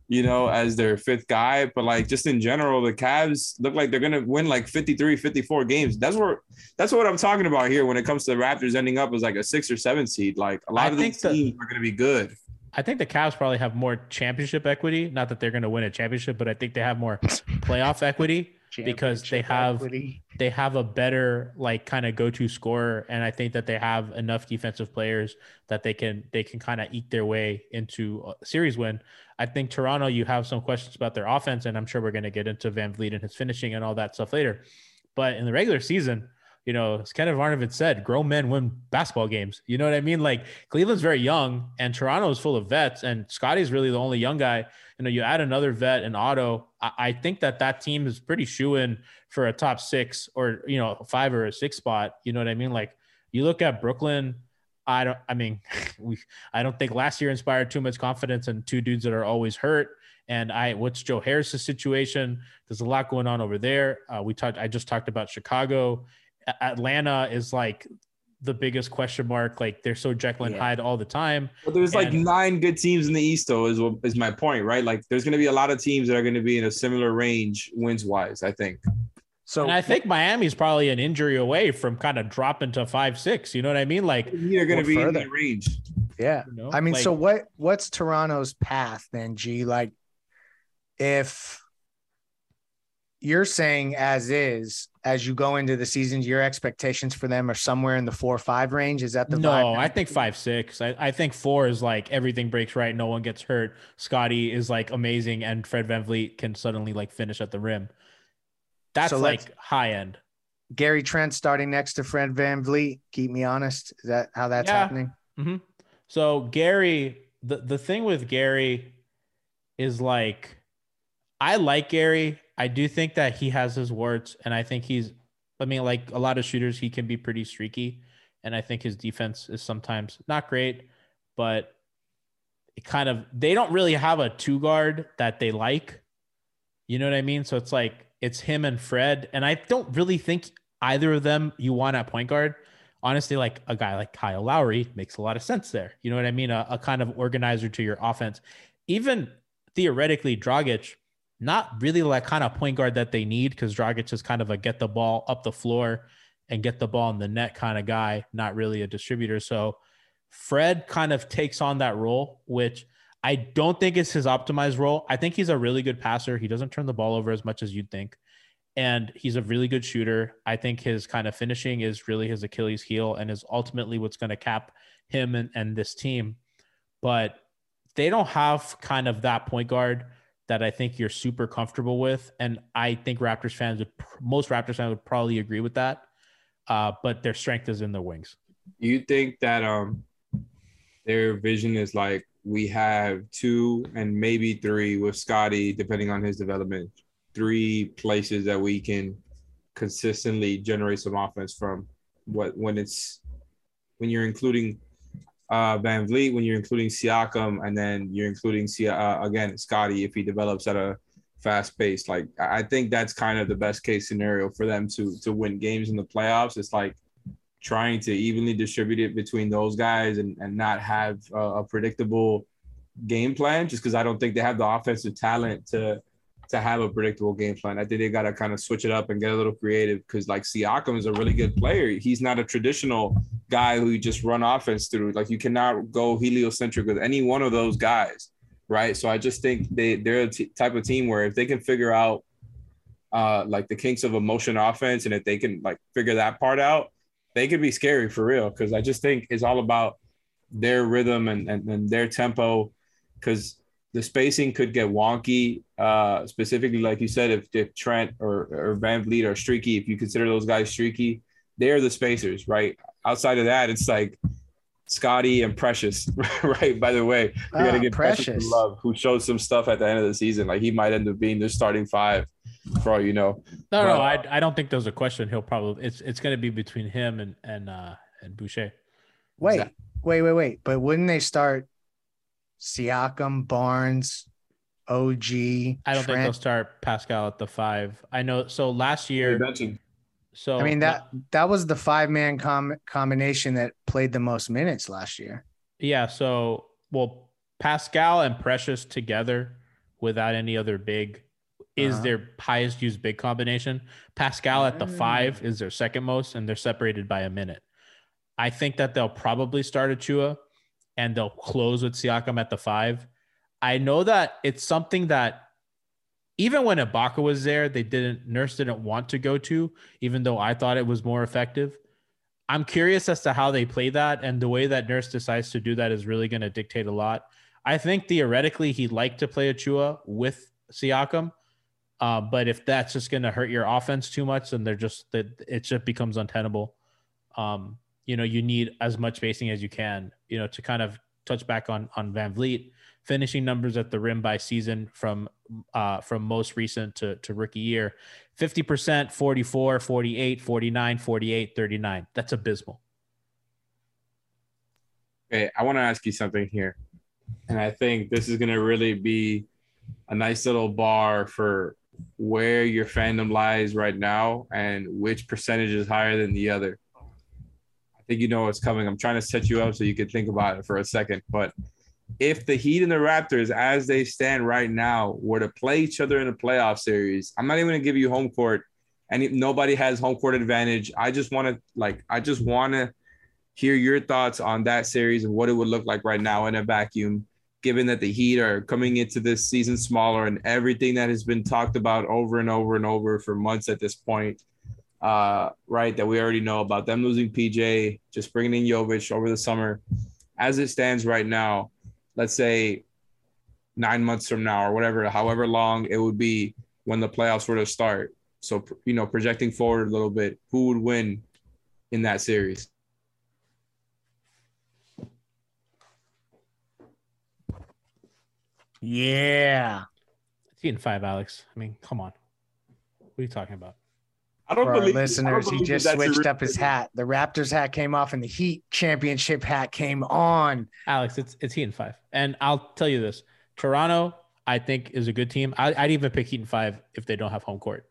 you know, as their fifth guy. But like just in general, the Cavs look like they're gonna win like fifty-three, fifty-four games. That's where that's what I'm talking about here when it comes to the Raptors ending up as like a six or seven seed. Like a lot I of these think teams the, are gonna be good. I think the Cavs probably have more championship equity. Not that they're going to win a championship, but I think they have more playoff equity because they have equity. they have a better like kind of go-to scorer, and I think that they have enough defensive players that they can they can kind of eke their way into a series win. I think Toronto, you have some questions about their offense, and I'm sure we're going to get into Van Vliet and his finishing and all that stuff later. But in the regular season, you know, as Kenneth Arnovitz said, grown men win basketball games. You know what I mean? Like Cleveland's very young and Toronto is full of vets, and Scotty's really the only young guy. You know, you add another vet and Otto. I, I think that that team is pretty shoo-in for a top six or, you know, five or a six spot. You know what I mean? Like you look at Brooklyn. I don't, I mean, we, I don't think last year inspired too much confidence in two dudes that are always hurt. And I, what's Joe Harris's situation? There's a lot going on over there. Uh, we talked, I just talked about Chicago. Atlanta is like the biggest question mark. Like they're so Jekyll and yeah. Hyde all the time. But there's and, like nine good teams in the East, though, is is my point, right? Like there's going to be a lot of teams that are going to be in a similar range wins wise, I think. So and I think Miami's probably an injury away from kind of dropping to five, six. You know what I mean? Like they're going to be further. in that range. Yeah. You know? I mean, like, so what? What's Toronto's path then, G? Like if you're saying as is, as you go into the season, your expectations for them are somewhere in the four or five range. Is that the no? vibe? I think five, six. I, I think four is like everything breaks right, no one gets hurt. Scotty is like amazing, and Fred VanVleet can suddenly like finish at the rim. That's so like high end. Gary Trent starting next to Fred VanVleet. Keep me honest. Is that how that's yeah. happening? Mm-hmm. So Gary, the the thing with Gary is like, I like Gary. I do think that he has his warts, and I think he's, I mean, like a lot of shooters, he can be pretty streaky, and I think his defense is sometimes not great, but it kind of, they don't really have a two guard that they like. You know what I mean? So it's like, it's him and Fred, and I don't really think either of them you want at point guard. Honestly, like a guy like Kyle Lowry makes a lot of sense there. You know what I mean? A, a kind of organizer to your offense. Even theoretically, Dragic, not really like kind of point guard that they need, because Dragic is kind of a get the ball up the floor and get the ball in the net kind of guy, not really a distributor. So Fred kind of takes on that role, which I don't think is his optimized role. I think he's a really good passer. He doesn't turn the ball over as much as you'd think. And he's a really good shooter. I think his kind of finishing is really his Achilles heel and is ultimately what's going to cap him and, and this team. But they don't have kind of that point guard that I think you're super comfortable with. And I think Raptors fans would, most Raptors fans would probably agree with that. Uh, but their strength is in their wings. You think that um, their vision is like, we have two and maybe three with Scotty, depending on his development, three places that we can consistently generate some offense from. What when it's when you're including uh, Van Vliet, when you're including Siakam, and then you're including uh, again Scotty if he develops at a fast pace. Like I think that's kind of the best case scenario for them to to win games in the playoffs. It's like trying to evenly distribute it between those guys and, and not have a, a predictable game plan, just because I don't think they have the offensive talent to to have a predictable game plan. I think they got to kind of switch it up and get a little creative, because like Siakam is a really good player. He's not a traditional guy who you just run offense through. Like you cannot go heliocentric with any one of those guys, right? So I just think they, they're a t- type of team where if they can figure out uh, like the kinks of a motion offense, and if they can like figure that part out, they could be scary for real, because I just think it's all about their rhythm and, and, and their tempo, because the spacing could get wonky, uh, specifically, like you said, if, if Trent or, or Van Vliet are streaky, if you consider those guys streaky, they're the spacers, right? Outside of that, it's like Scotty and Precious, right? By the way, we got to give Precious. Precious some love, who showed some stuff at the end of the season. Like he might end up being the starting five, for all you know. No, but, no, I I don't think there's a question. He'll probably it's it's going to be between him and and uh and Boucher. Wait, exactly. wait, wait, wait. But wouldn't they start Siakam, Barnes, O G? I don't Trent? think they'll start Pascal at the five. I know. So last year, so I mean that that was the five man com- combination that played the most minutes last year. Yeah. So well, Pascal and Precious together without any other big is uh-huh. their highest used big combination. Pascal at the five is their second most, and they're separated by a minute. I think that they'll probably start Achua and they'll close with Siakam at the five. I know that it's something that even when Ibaka was there, they didn't, Nurse didn't want to go to, even though I thought it was more effective. I'm curious as to how they play that, and the way that Nurse decides to do that is really going to dictate a lot. I think theoretically he'd like to play Achua with Siakam, uh, but if that's just going to hurt your offense too much, then they're just that it just becomes untenable. Um, you know, you need as much spacing as you can. You know, to kind of touch back on on Van Vliet. Finishing numbers at the rim by season from uh, from most recent to, to rookie year, fifty percent, forty-four, forty-eight, forty-nine, forty-eight, thirty-nine. That's abysmal. Okay, I want to ask you something here. And I think this is going to really be a nice little bar for where your fandom lies right now and which percentage is higher than the other. I think you know what's coming. I'm trying to set you up so you can think about it for a second, but if the Heat and the Raptors, as they stand right now, were to play each other in a playoff series, I'm not even going to give you home court, and nobody has home court advantage. I just want to, like, I just want to hear your thoughts on that series and what it would look like right now in a vacuum, given that the Heat are coming into this season smaller and everything that has been talked about over and over and over for months at this point, uh, right, that we already know about them losing P J, just bringing in Jovic over the summer. As it stands right now, let's say nine months from now or whatever, however long it would be when the playoffs were to start. So, you know, projecting forward a little bit, who would win in that series? Yeah. Heat and five, Alex. I mean, come on. What are you talking about? I don't For believe our listeners, believe he just that switched a- up his hat. The Raptors hat came off and the Heat championship hat came on. Alex, it's it's Heat and five. And I'll tell you this. Toronto, I think, is a good team. I, I'd even pick Heat and five if they don't have home court.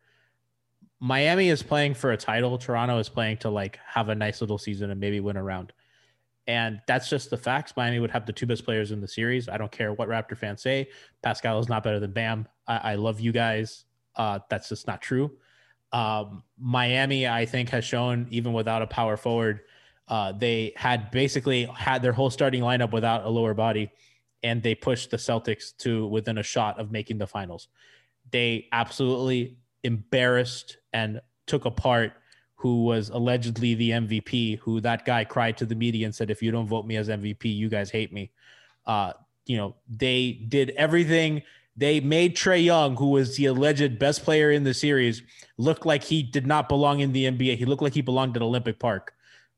Miami is playing for a title. Toronto is playing to, like, have a nice little season and maybe win a round. And that's just the facts. Miami would have the two best players in the series. I don't care what Raptor fans say. Pascal is not better than Bam. I, I love you guys. Uh, that's just not true. Um, Miami, I think, has shown even without a power forward, uh, they had basically had their whole starting lineup without a lower body, and they pushed the Celtics to within a shot of making the finals. They absolutely embarrassed and took apart who was allegedly the M V P, who that guy cried to the media and said, if you don't vote me as M V P, you guys hate me. Uh, you know, they did everything. They made Trae Young, who was the alleged best player in the series, look like he did not belong in the N B A. He looked like he belonged at Olympic Park.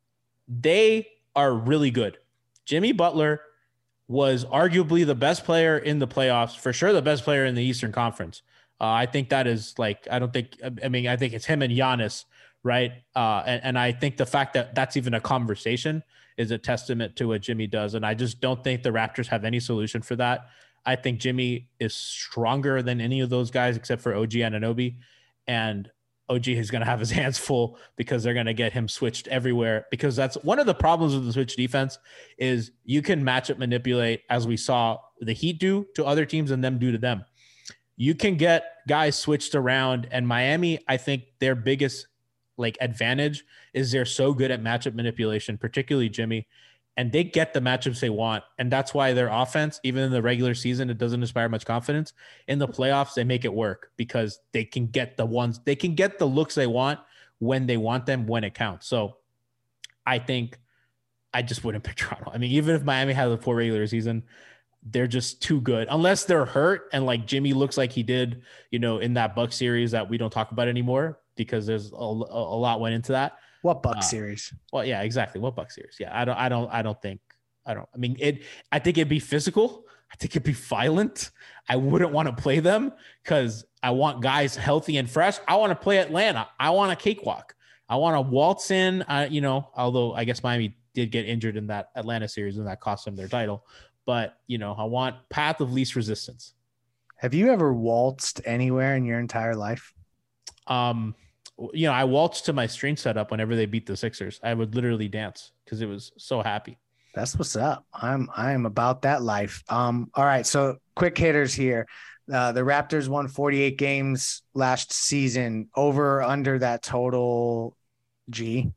They are really good. Jimmy Butler was arguably the best player in the playoffs, for sure the best player in the Eastern Conference. Uh, I think that is like, I don't think, I mean, I think it's him and Giannis, right? Uh, and, and I think the fact that that's even a conversation is a testament to what Jimmy does. And I just don't think the Raptors have any solution for that. I think Jimmy is stronger than any of those guys except for O G Anunoby, and O G is going to have his hands full because they're going to get him switched everywhere, because that's one of the problems with the switch defense is you can matchup manipulate, as we saw the Heat do to other teams and them do to them. You can get guys switched around, and Miami, I think their biggest like advantage is they're so good at matchup manipulation, particularly Jimmy. And they get the matchups they want. And that's why their offense, even in the regular season, it doesn't inspire much confidence. In the playoffs, they make it work because they can get the ones, they can get the looks they want when they want them, when it counts. So I think I just wouldn't pick Toronto. I mean, even if Miami has a poor regular season, they're just too good. Unless they're hurt and like Jimmy looks like he did, you know, in that Bucks series that we don't talk about anymore because there's a, a lot went into that. What Bucks uh, series? Well, yeah, exactly. What Bucks series? Yeah, I don't, I don't, I don't think, I don't. I mean, it. I think it'd be physical. I think it'd be violent. I wouldn't want to play them because I want guys healthy and fresh. I want to play Atlanta. I want a cakewalk. I want to waltz in. Uh, you know, although I guess Miami did get injured in that Atlanta series and that cost them their title. But you know, I want path of least resistance. Have you ever waltzed anywhere in your entire life? Um. You know, I waltzed to my stream setup whenever they beat the Sixers. I would literally dance because it was so happy. That's what's up. I'm I'm about that life. Um, all right, so quick hitters here. Uh, the Raptors won forty-eight games last season. Over or under that total, G,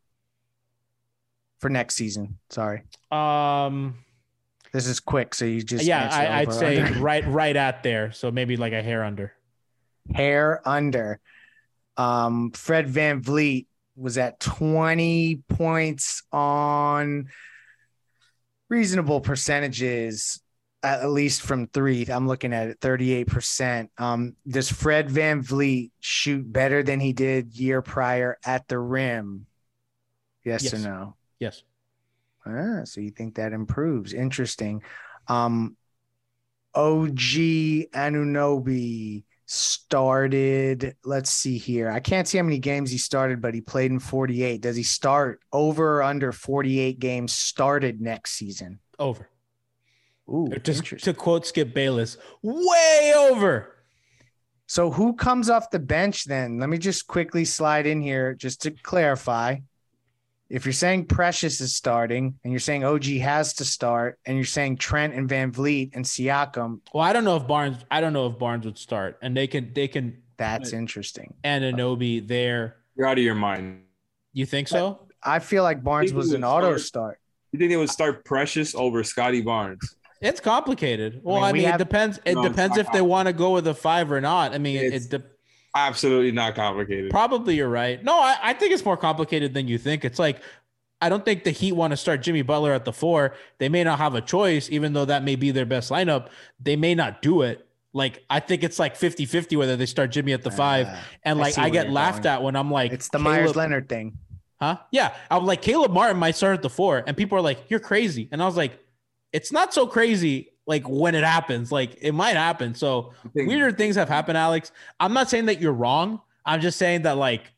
for next season. Sorry. Um, this is quick, so you just yeah, I, I'd say under. right, right at there. So maybe like a hair under. Hair under. Um, Fred VanVleet was at twenty points on reasonable percentages, at least from three. I'm looking at it, thirty-eight percent. Um, does Fred VanVleet shoot better than he did year prior at the rim? Yes, yes. or no? Yes. Ah, so you think that improves. Interesting. Um, O G Anunoby started, let's see here. I can't see how many games he started, but he played in forty-eight. Does he start over or under forty-eight games started next season? Over. Ooh, Just to quote Skip Bayless, way over. So who comes off the bench then? Let me just quickly slide in here just to clarify. If you're saying Precious is starting and you're saying O G has to start and you're saying Trent and VanVleet and Siakam. Well, I don't know if Barnes, I don't know if Barnes would start, and they can, they can. That's interesting. Anunoby there. You're out of your mind. You think so? I feel like Barnes was an auto start. You think they would start Precious over Scotty Barnes? It's complicated. Well, I mean, I we mean have, it depends. It no, depends if they want to go with a five or not. I mean, it's it, it absolutely not complicated. Probably you're right. No, I, I think it's more complicated than you think. It's like, I don't think the Heat want to start Jimmy Butler at the four. They may not have a choice, even though that may be their best lineup. They may not do it. Like, I think it's like fifty-fifty whether they start Jimmy at the five. Uh, and like, I, I get laughed going. at when I'm like, it's the Myers Leonard thing. Huh? Yeah. I'm like, Caleb Martin might start at the four. And people are like, you're crazy. And I was like, it's not so crazy. Like when it happens, like it might happen. So weirder things have happened, Alex. I'm not saying that you're wrong. I'm just saying that like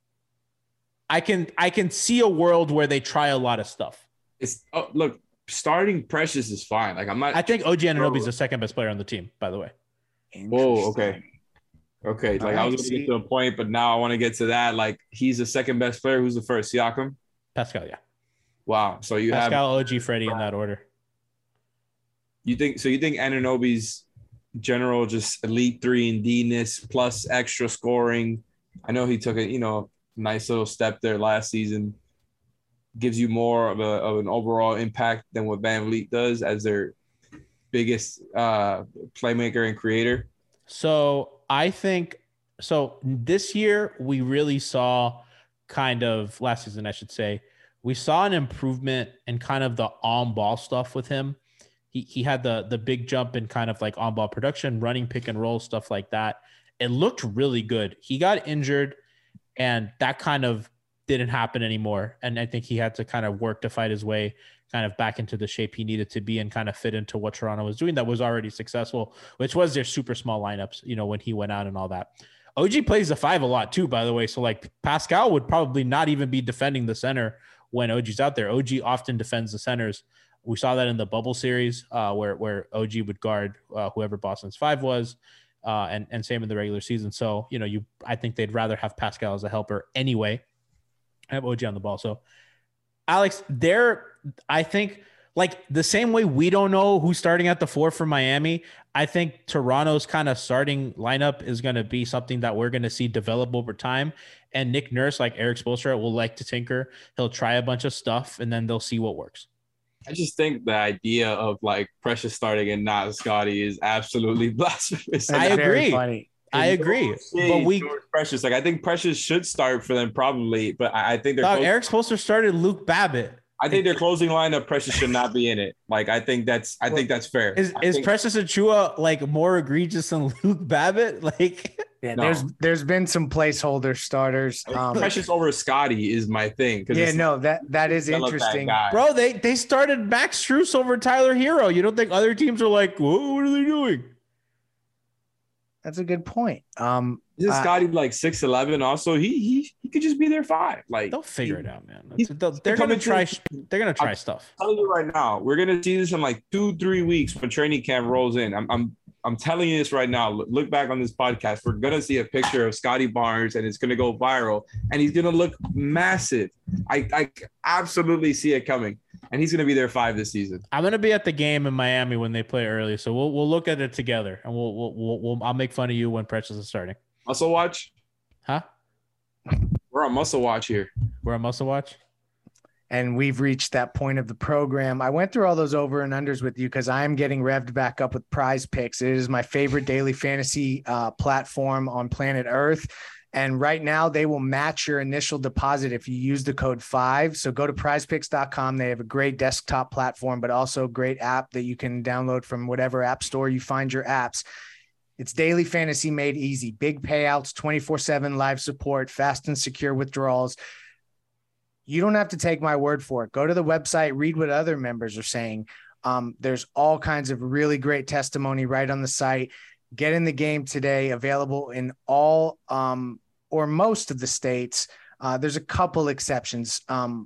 I can I can see a world where they try a lot of stuff. It's oh, look, starting Precious is fine. Like I'm not. I think O G Anunoby is the second best player on the team, by the way. Oh, okay, okay. Like I was going to get to a point, but now I want to get to that. Like he's the second best player. Who's the first? Siakam. Pascal, yeah. Wow. So you Pascal, have Pascal, O G, Freddie in that order. You think so? You think Anunoby's general just elite three and D-ness plus extra scoring? I know he took a you know nice little step there last season. Gives you more of a of an overall impact than what VanVleet does as their biggest uh, playmaker and creator. So I think so. This year we really saw kind of last season, I should say, we saw an improvement in kind of the on-ball stuff with him. He he had the the big jump in kind of like on-ball production, running pick and roll, stuff like that. It looked really good. He got injured, and that kind of didn't happen anymore. And I think he had to kind of work to fight his way kind of back into the shape he needed to be and kind of fit into what Toronto was doing that was already successful, which was their super small lineups, you know, when he went out and all that. O G plays the five a lot too, by the way. So like Pascal would probably not even be defending the center when O G's out there. O G often defends the centers. We saw that in the bubble series uh, where where O G would guard uh, whoever Boston's five was, uh, and and same in the regular season. So you know, you I think they'd rather have Pascal as a helper anyway. Have O G on the ball. So Alex, there, I think like the same way we don't know who's starting at the four for Miami. I think Toronto's kind of starting lineup is going to be something that we're going to see develop over time. And Nick Nurse, like Eric Spoelstra, will like to tinker. He'll try a bunch of stuff, and then they'll see what works. I just think the idea of like Precious starting and not Scotty is absolutely blasphemous. I agree. Funny. I agree. But we Precious, like I think Precious should start for them probably, but I, I think they're dog, Eric Spoelstra started Luke Babbitt. I think their closing lineup Precious should not be in it. Like I think that's I think that's fair. Is I is think, Precious Achiuwa like more egregious than Luke Babbitt? Like yeah, no. there's there's been some placeholder starters. Um, Precious over Scotty is my thing. Yeah, no, that that is interesting, bro. They they started Max Strus over Tyler Hero. You don't think other teams are like, whoa, what are they doing? That's a good point. Um, Isn't uh, Scotty like six eleven? Also, he he he could just be their five. Like they'll figure he, it out, man. They're, they're gonna try. They're gonna try I'm stuff. I'm telling you right now, we're gonna see this in like two, three weeks when training camp rolls in. I'm I'm I'm telling you this right now. Look, look back on this podcast. We're gonna see a picture of Scotty Barnes, and it's gonna go viral, and he's gonna look massive. I I absolutely see it coming. and he's going to be there five this season. I'm going to be at the game in Miami when they play early, so we'll we'll look at it together, and we'll we'll, we'll, we'll I'll make fun of you when Precious is starting. Muscle watch, huh? We're on muscle watch here. We're on muscle watch. And we've reached that point of the program. I went through all those over and unders with you because I'm getting revved back up with Prize Picks. It is my favorite daily fantasy uh, platform on planet Earth. And right now they will match your initial deposit if you use the code five. So go to prize picks dot com. They have a great desktop platform, but also a great app that you can download from whatever app store you find your apps. It's daily fantasy made easy. Big payouts, twenty-four seven live support, fast and secure withdrawals. You don't have to take my word for it. Go to the website, read what other members are saying. Um, there's all kinds of really great testimony right on the site. Get in the game today, available in all um, or most of the states. Uh, there's a couple exceptions, um,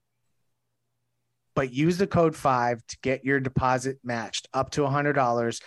but use the code five to get your deposit matched up to one hundred dollars.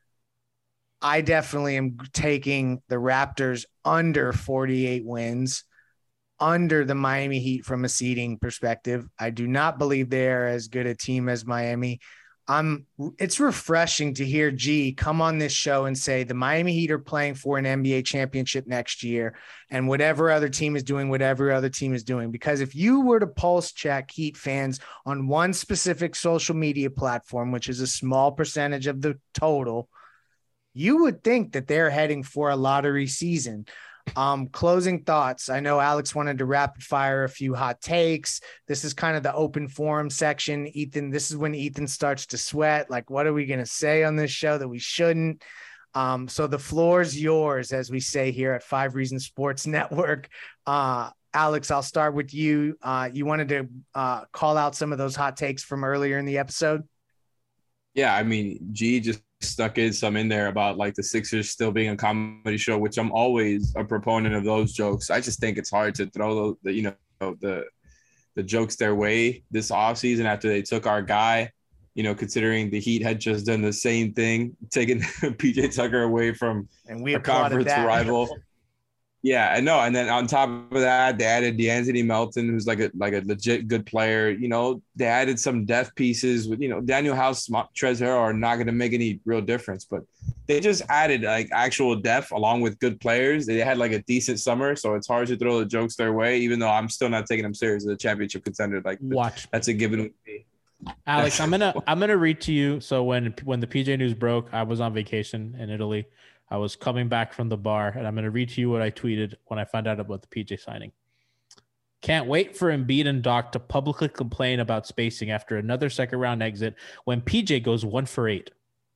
I definitely am taking the Raptors under forty-eight wins, under the Miami Heat from a seeding perspective. I do not believe they're as good a team as Miami. I'm, it's refreshing to hear G come on this show and say the Miami Heat are playing for an N B A championship next year, and whatever other team is doing, whatever other team is doing. Because if you were to pulse check Heat fans on one specific social media platform, which is a small percentage of the total, you would think that they're heading for a lottery season. Um, closing thoughts. I know Alex wanted to rapid fire a few hot takes. This is kind of the open forum section. Ethan, this is when Ethan starts to sweat. Like, what are we going to say on this show that we shouldn't? Um, so the floor's yours, as we say here at Five Reasons Sports Network. Uh, Alex, I'll start with you. Uh, you wanted to uh, call out some of those hot takes from earlier in the episode? Yeah, I mean, G just stuck in some in there about like the Sixers still being a comedy show, which I'm always a proponent of those jokes. I just think it's hard to throw the, you know, the the jokes their way this offseason after they took our guy, you know, considering the Heat had just done the same thing, taking P J Tucker away from and we a conference that. rival. Yeah, I know. And then on top of that, they added DeAnthony Melton, who's like a like a legit good player. You know, they added some depth pieces with, you know, Daniel House, Trez Harrell are not going to make any real difference, but they just added like actual depth along with good players. They had like a decent summer, so it's hard to throw the jokes their way, even though I'm still not taking them serious as a championship contender. Like, watch, that's a given with me. Alex, I'm gonna I'm gonna read to you. So when when the P J news broke, I was on vacation in Italy. I was coming back from the bar, and I'm going to read to you what I tweeted when I found out about the P J signing. Can't wait for Embiid and Doc to publicly complain about spacing after another second-round exit when P J goes one for eight.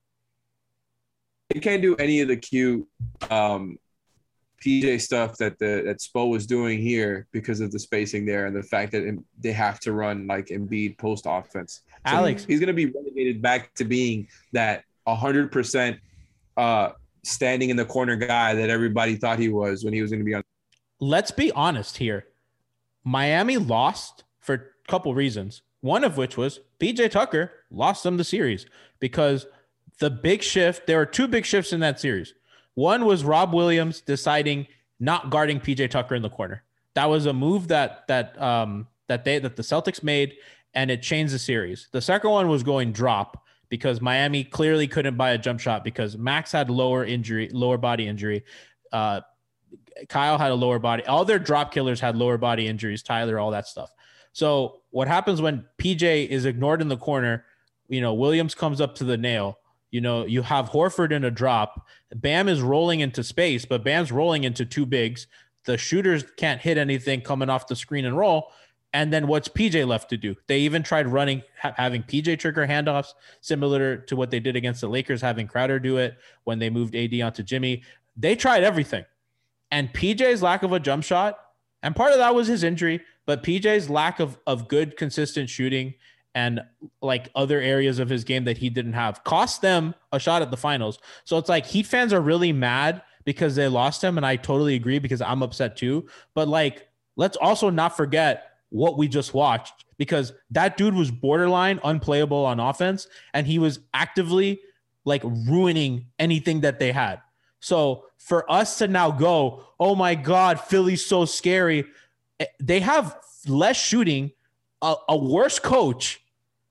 You can't do any of the cute um, P J stuff that the that Spo was doing here because of the spacing there and the fact that they have to run like Embiid post offense. So Alex, he's going to be relegated back to being that one hundred percent uh, standing in the corner guy that everybody thought he was when he was going to be on. Let's be honest here. Miami lost for a couple reasons. One of which was P J Tucker lost them the series because the big shift, there were two big shifts in that series. One was Rob Williams deciding not guarding P J Tucker in the corner. That was a move that that um, that they that the Celtics made, and it changed the series. The second one was going drop because Miami clearly couldn't buy a jump shot because Max had lower injury, lower body injury. Uh, Kyle had a lower body. All their drop killers had lower body injuries. Tyler, all that stuff. So what happens when P J is ignored in the corner? You know, Williams comes up to the nail. You know, you have Horford in a drop. Bam is rolling into space, but Bam's rolling into two bigs. The shooters can't hit anything coming off the screen and roll. And then what's P J left to do? They even tried running, ha- having P J trigger handoffs, similar to what they did against the Lakers, having Crowder do it when they moved A D onto Jimmy. They tried everything. And P J's lack of a jump shot, and part of that was his injury, but P J's lack of, of good, consistent shooting and like other areas of his game that he didn't have cost them a shot at the finals. So it's like Heat fans are really mad because they lost him. And I totally agree because I'm upset too. But like, let's also not forget what we just watched, because that dude was borderline unplayable on offense and he was actively like ruining anything that they had. So for us to now go, oh my God, Philly's so scary. They have less shooting, a, a worse coach,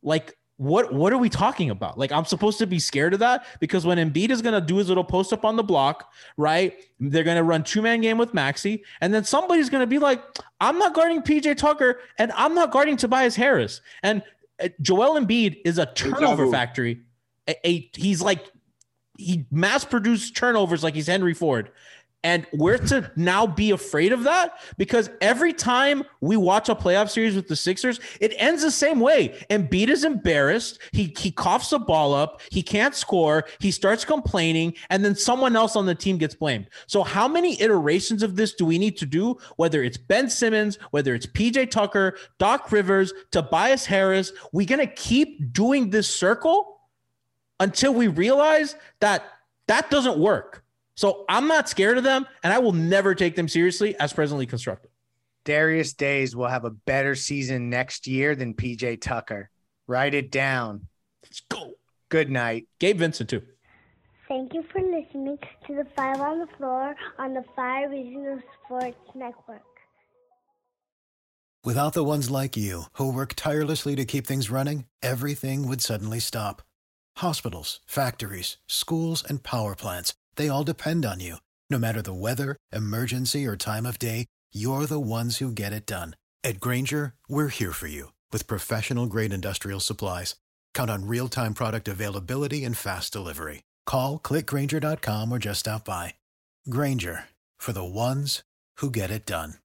like, what what are we talking about? Like, I'm supposed to be scared of that because when Embiid is going to do his little post up on the block, right? They're going to run two man game with Maxey. And then somebody's going to be like, I'm not guarding P J Tucker and I'm not guarding Tobias Harris. And uh, Joel Embiid is a turnover factory. A, a, he's like, he mass produced turnovers like he's Henry Ford. And we're to now be afraid of that because every time we watch a playoff series with the Sixers, it ends the same way. Embiid is embarrassed. He he coughs the ball up. He can't score. He starts complaining, and then someone else on the team gets blamed. So how many iterations of this do we need to do, whether it's Ben Simmons, whether it's P J Tucker, Doc Rivers, Tobias Harris? We're going to keep doing this circle until we realize that that doesn't work. So I'm not scared of them, and I will never take them seriously as presently constructed. Darius Days will have a better season next year than P J Tucker. Write it down. Let's go. Good night. Gabe Vincent, too. Thank you for listening to the Five on the Floor on the Five Regional Sports Network. Without the ones like you, who work tirelessly to keep things running, everything would suddenly stop. Hospitals, factories, schools, and power plants, they all depend on you. No matter the weather, emergency, or time of day, you're the ones who get it done. At Grainger, we're here for you with professional-grade industrial supplies. Count on real-time product availability and fast delivery. Call, click Grainger dot com, or just stop by. Grainger, for the ones who get it done.